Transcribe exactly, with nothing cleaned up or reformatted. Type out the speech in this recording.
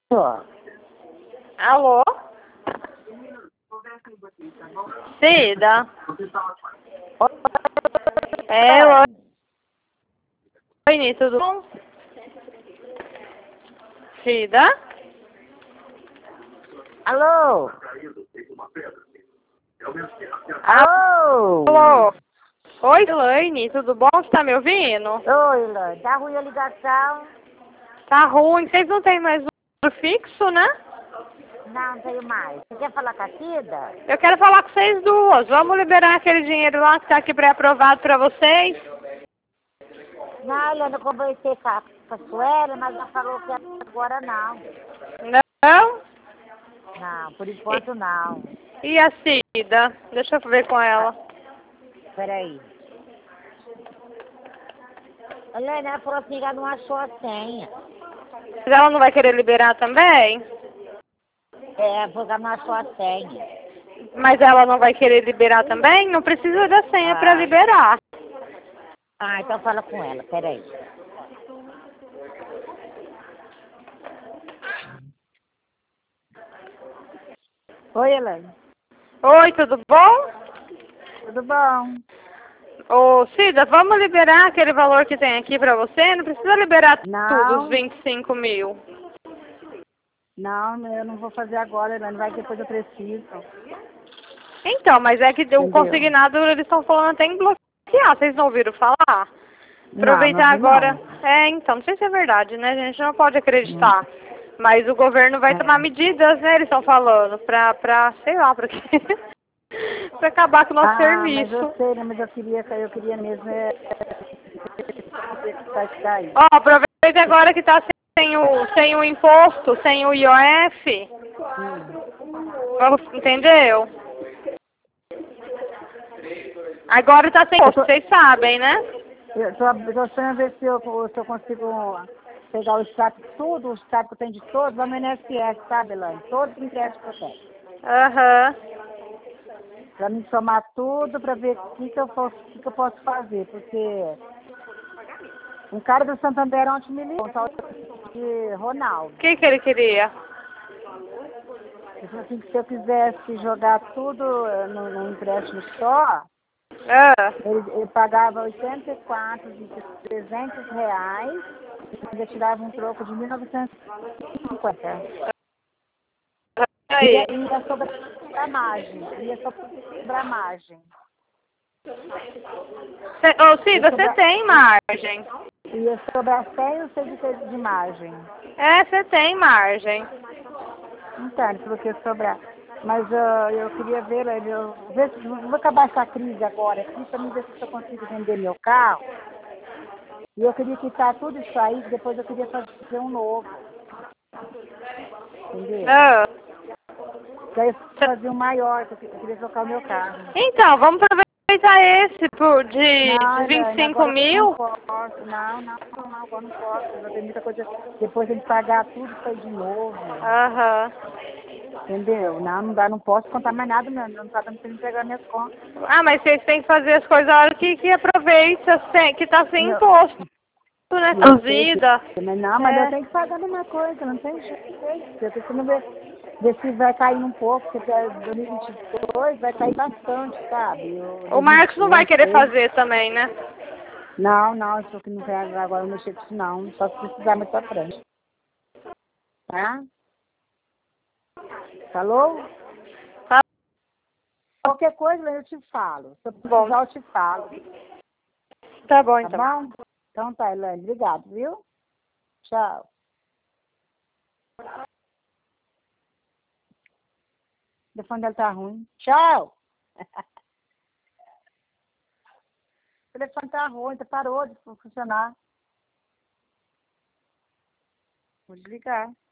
Ó, Alô? Cida? É, oi, Oi, tudo bom? Cida? alô? Alô? Alô? Oi, Elaine, tudo bom? Você tá me ouvindo? Oi, Lã, tá ruim a ligação? Tá ruim, vocês não têm mais um fixo, né? Não, não tenho mais. Você quer falar com a Cida? Eu quero falar com vocês duas. Vamos liberar aquele dinheiro lá que tá aqui pré-aprovado pra vocês? Não, Helena, eu conversei com a, com a Sueli, mas ela falou que agora não. Não? Não, por enquanto não. E a Cida? Deixa eu ver com Ah, ela. peraí. Helena, ela falou assim que ela não achou a senha. Mas ela não vai querer liberar também? É, ela falou que ela não achou a senha. Mas ela não vai querer liberar também? Não precisa da senha pra Ah, liberar. ah, então fala com ela, peraí. Oi, Helena. Oi, tudo bom? Tudo bom? Ô, Cida, vamos liberar aquele valor que tem aqui pra você? Não precisa liberar tudo, os Não, vinte e cinco mil. não, eu não vou fazer agora, Helena, vai que depois eu preciso. Então, mas é que o Entendeu? consignado, eles estão falando até em bloquear. Vocês não ouviram falar? Não, não Aproveitar vi agora. não. É, então, não sei se é verdade, né? A gente não pode Hum, acreditar. Mas o governo vai tomar é. medidas, né? Eles estão falando, pra, pra, sei lá, pra quê? Pra acabar com o nosso Ah, mas eu serviço. sei, né? Mas eu queria, eu queria mesmo é, vai ficar aí. Ó, aproveita agora que tá sem o, sem o imposto, sem o I O F. Hum. Vamos, entendeu? Agora tá sem Eu imposto, tô, vocês sabem, né? eu tô, eu tô esperando ver se eu, se eu consigo pegar o extrato, tudo, o extrato que eu tenho de todos, lá no I N S S, sabe, Elaine? Todos os empréstimos que eu tenho. Aham. Pra me somar tudo, pra ver o que, que, eu posso, o que, que eu posso fazer, porque um cara do Santander ontem me ligou, um tal de O Ronaldo. que que ele queria? Ele falou assim que se eu quisesse jogar tudo eh, no, no empréstimo só, Ah. ele, ele pagava oitenta e quatro de trezentos reais e ainda tirava um troco de mil novecentos e cinquenta. Ia, Aí. ia sobrar a margem, ia sobrar a margem. Cê, ô, Ia Cida, você sobrar, tem margem. ia sobrar cem ou seis de, de margem. É, você tem margem. Então, ele falou que ia sobrar. Mas ah, eu queria ver, ele, eu, ver se, vou acabar essa crise agora aqui para me ver se eu consigo vender meu carro. E eu queria quitar tudo isso aí, depois eu queria fazer um novo. Entendeu? Ah. Daí eu fazia um maior, porque eu queria trocar o meu carro. Então, vamos aproveitar esse por, de, de Não, vinte e Elaine, cinco agora eu não mil. posso. Não, não, não, agora não posso. Já tem muita coisa. Depois tem que pagar tudo isso aí de novo. Aham. Entendeu? Não, não dá, não posso contar mais nada, não. Não tá dando pra me pegar minhas contas. Ah, mas vocês têm que fazer as coisas a hora que, que aproveita, sem, que tá sem Eu, imposto, né? eu Suas sei, vidas. mas não, mas eu É. tenho que pagar a mesma coisa, não tem jeito. Eu tô tentando ver, ver se vai cair um pouco, porque até dois mil e vinte e dois vai cair bastante, sabe? Eu, O Marcos não vai dois mil e vinte e três, querer sei. fazer também, né? Não, não, isso que não quero agora mexer com isso não. Só se precisar mais pra frente. Tá? Falou? Tá Qualquer coisa eu te falo. Se eu bom. precisar, eu te falo. Tá bom, Tá então. bom? Então tá, Elaine. Obrigado, viu? Tchau. O telefone dela tá ruim. Tchau! O telefone tá ruim, tá parou de funcionar. Vou desligar.